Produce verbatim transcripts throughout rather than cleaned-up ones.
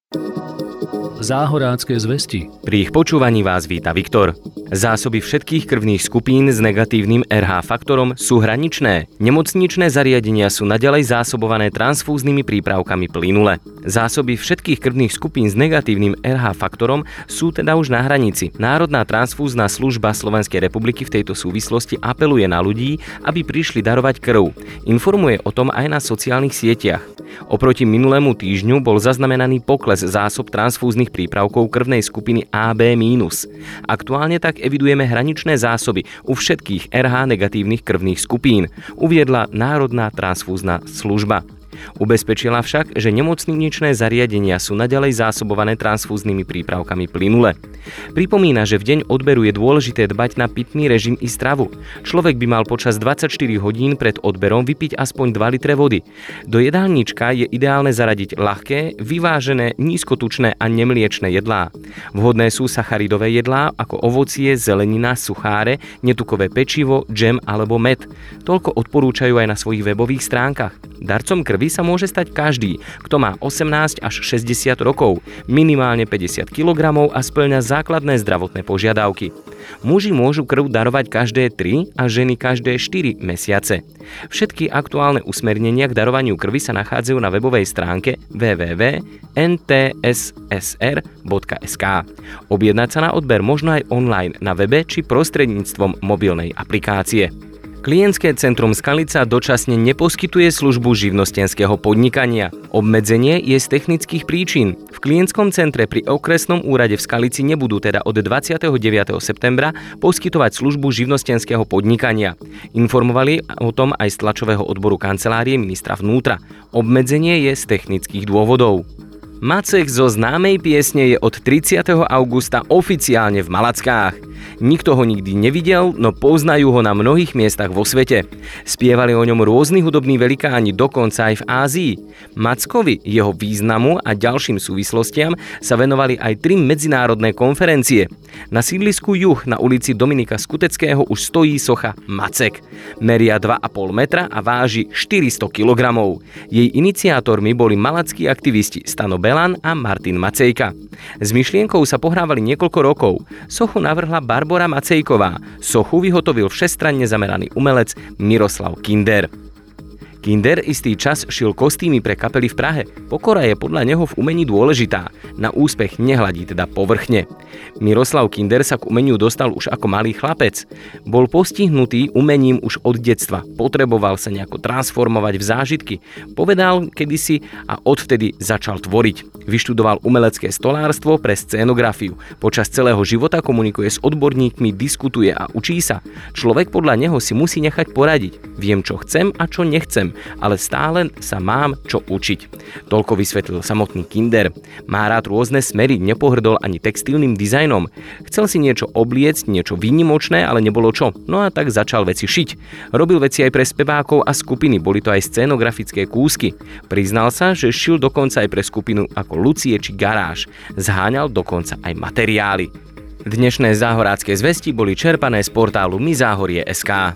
Záhorácké zvesti. Pri ich počúvaní vás víta Viktor. Zásoby všetkých krvných skupín s negatívnym er há faktorom sú hraničné. Nemocničné zariadenia sú naďalej zásobované transfúznymi prípravkami plynule. Zásoby všetkých krvných skupín s negatívnym er há faktorom sú teda už na hranici. Národná transfúzna služba Slovenskej republiky v tejto súvislosti apeluje na ľudí, aby prišli darovať krv. Informuje o tom aj na sociálnych sieťach. Oproti minulému týždňu bol zaznamenaný pokles zásob transfúznych prípravkov krvnej skupiny á bé mínus. Aktuálne tak evidujeme hraničné zásoby u všetkých er há negatívnych krvných skupín, uviedla Národná transfúzna služba. Ubezpečila však, že nemocničné zariadenia sú naďalej zásobované transfúznymi prípravkami plynule. Pripomína, že v deň odberu je dôležité dbať na pitný režim i stravu. Človek by mal počas dvadsaťštyri hodín pred odberom vypiť aspoň dva litre vody. Do jedálnička je ideálne zaradiť ľahké, vyvážené, nízkotučné a nemliečné jedlá. Vhodné sú sacharidové jedlá ako ovocie, zelenina, sucháre, netukové pečivo, džem alebo med. Toľko odporúčajú aj na svojich webových stránkach. Darcom krvi sa môže stať každý, kto má osemnásť až šesťdesiat rokov, minimálne päťdesiat kilogramov a spĺňa základné zdravotné požiadavky. Muži môžu krv darovať každé tri a ženy každé štyri mesiace. Všetky aktuálne usmernenia k darovaniu krvi sa nachádzajú na webovej stránke w w w bodka n t s s r bodka s k. Objednať sa na odber možno aj online na webe či prostredníctvom mobilnej aplikácie. Klientské centrum Skalica dočasne neposkytuje službu živnostenského podnikania. Obmedzenie je z technických príčin. V klientskom centre pri okresnom úrade v Skalici nebudú teda od dvadsiateho deviateho septembra poskytovať službu živnostenského podnikania. Informovali o tom aj z tlačového odboru kancelárie ministra vnútra. Obmedzenie je z technických dôvodov. Macek zo známej piesne je od tridsiateho augusta oficiálne v Malackách. Nikto ho nikdy nevidel, no poznajú ho na mnohých miestach vo svete. Spievali o ňom rôzni hudobní velikáni, dokonca aj v Ázii. Mackovi, jeho významu a ďalším súvislostiam sa venovali aj tri medzinárodné konferencie. Na sídlisku Juh na ulici Dominika Skuteckého už stojí socha Macek. Meria dva a pol metra a váži štyristo kilogramov. Jej iniciátormi boli malackí aktivisti Stano Belan a Martin Macejka. S myšlienkou sa pohrávali niekoľko rokov. Sochu navrhla Barbora Macejková. Sochu vyhotovil všestranne zameraný umelec Miroslav Kinder. Kinder istý čas šil kostýmy pre kapely v Prahe. Pokora je podľa neho v umení dôležitá. Na úspech nehľadí teda povrchne. Miroslav Kinder sa k umeniu dostal už ako malý chlapec. Bol postihnutý umením už od detstva. Potreboval sa nejako transformovať v zážitky. Povedal kedysi a odvtedy začal tvoriť. Vyštudoval umelecké stolárstvo pre scénografiu. Počas celého života komunikuje s odborníkmi, diskutuje a učí sa. Človek podľa neho si musí nechať poradiť. Viem, čo chcem a čo nechcem, ale stále sa mám čo učiť. Toľko vysvetlil samotný Kinder. Má rád rôzne smery, nepohrdol ani textilným dizajnom. Chcel si niečo obliecť, niečo výnimočné, ale nebolo čo. No a tak začal veci šiť. Robil veci aj pre spevákov a skupiny, boli to aj scénografické kúsky. Priznal sa, že šil dokonca aj pre skupinu ako Lucie či Garáž. Zháňal dokonca aj materiály. Dnešné záhorácké zvesti boli čerpané z portálu my záhorie bodka es ká.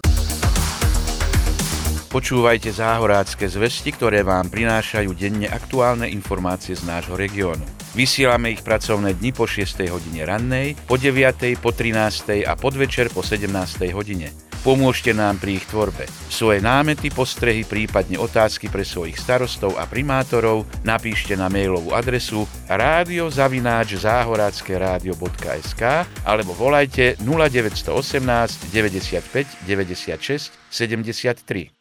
Počúvajte záhorácké zvesti, ktoré vám prinášajú denne aktuálne informácie z nášho regiónu. Vysielame ich pracovné dni po šiestej hodine rannej, po deviatej, po trinástej a podvečer po sedemnástej hodine. Pomôžte nám pri ich tvorbe. Svoje námety, postrehy, prípadne otázky pre svojich starostov a primátorov napíšte na mailovú adresu rádio zavináč záhorácke rádio bodka es ká alebo volajte nula deväť jedna osem deväťdesiatpäť deväťdesiatšesť sedemdesiattri.